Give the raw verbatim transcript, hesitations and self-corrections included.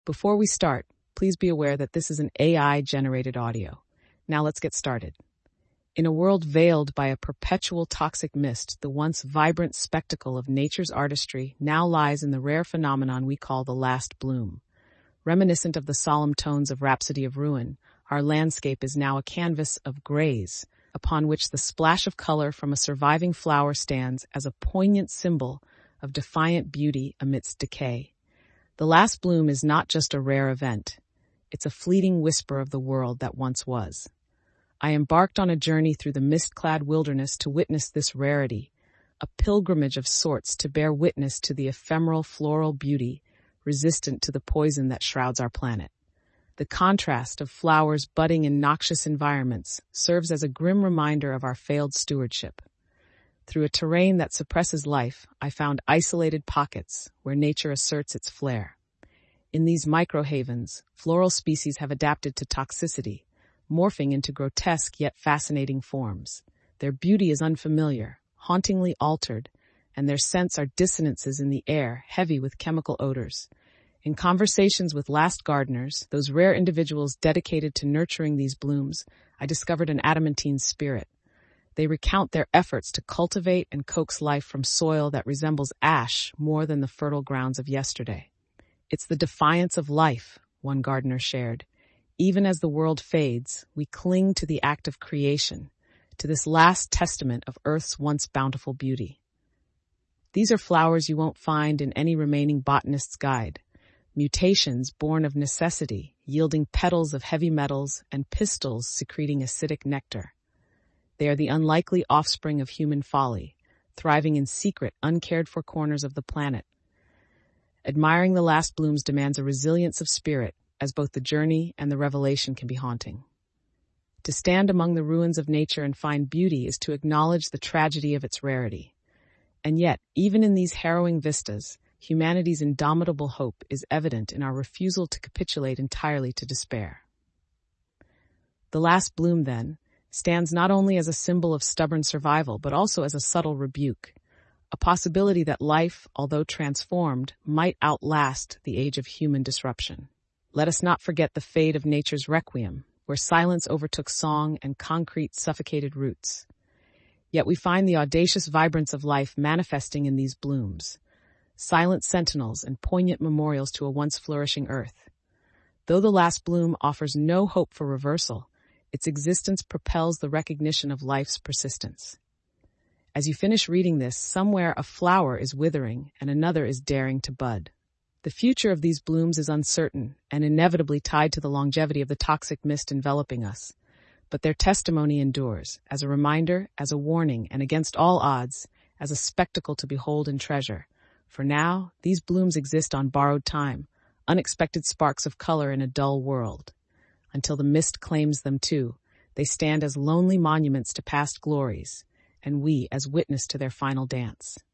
Before we start, please be aware that this is an A I-generated audio. Now let's get started. In a world veiled by a perpetual toxic mist, the once vibrant spectacle of nature's artistry now lies in the rare phenomenon we call the last bloom. Reminiscent of the solemn tones of Rhapsody of Ruin, our landscape is now a canvas of grays, upon which the splash of color from a surviving flower stands as a poignant symbol of defiant beauty amidst decay. The last bloom is not just a rare event. It's a fleeting whisper of the world that once was. I embarked on a journey through the mist-clad wilderness to witness this rarity, a pilgrimage of sorts to bear witness to the ephemeral floral beauty resistant to the poison that shrouds our planet. The contrast of flowers budding in noxious environments serves as a grim reminder of our failed stewardship. Through a terrain that suppresses life, I found isolated pockets where nature asserts its flair. In these microhavens, floral species have adapted to toxicity, morphing into grotesque yet fascinating forms. Their beauty is unfamiliar, hauntingly altered, and their scents are dissonances in the air, heavy with chemical odors. In conversations with last gardeners, those rare individuals dedicated to nurturing these blooms, I discovered an adamantine spirit. They recount their efforts to cultivate and coax life from soil that resembles ash more than the fertile grounds of yesterday. It's the defiance of life, one gardener shared. Even as the world fades, we cling to the act of creation, to this last testament of Earth's once bountiful beauty. These are flowers you won't find in any remaining botanist's guide. Mutations born of necessity, yielding petals of heavy metals and pistils secreting acidic nectar. They are the unlikely offspring of human folly, thriving in secret, uncared-for corners of the planet. Admiring the last blooms demands a resilience of spirit, as both the journey and the revelation can be haunting. To stand among the ruins of nature and find beauty is to acknowledge the tragedy of its rarity. And yet, even in these harrowing vistas, humanity's indomitable hope is evident in our refusal to capitulate entirely to despair. The last bloom, then, stands not only as a symbol of stubborn survival, but also as a subtle rebuke, a possibility that life, although transformed, might outlast the age of human disruption. Let us not forget the fate of nature's requiem, where silence overtook song and concrete suffocated roots. Yet we find the audacious vibrance of life manifesting in these blooms, silent sentinels and poignant memorials to a once flourishing earth. Though the last bloom offers no hope for reversal, its existence propels the recognition of life's persistence. As you finish reading this, somewhere a flower is withering and another is daring to bud. The future of these blooms is uncertain and inevitably tied to the longevity of the toxic mist enveloping us. But their testimony endures, as a reminder, as a warning, and against all odds, as a spectacle to behold and treasure. For now, these blooms exist on borrowed time, unexpected sparks of color in a dull world. Until the mist claims them too, they stand as lonely monuments to past glories, and we as witness to their final dance.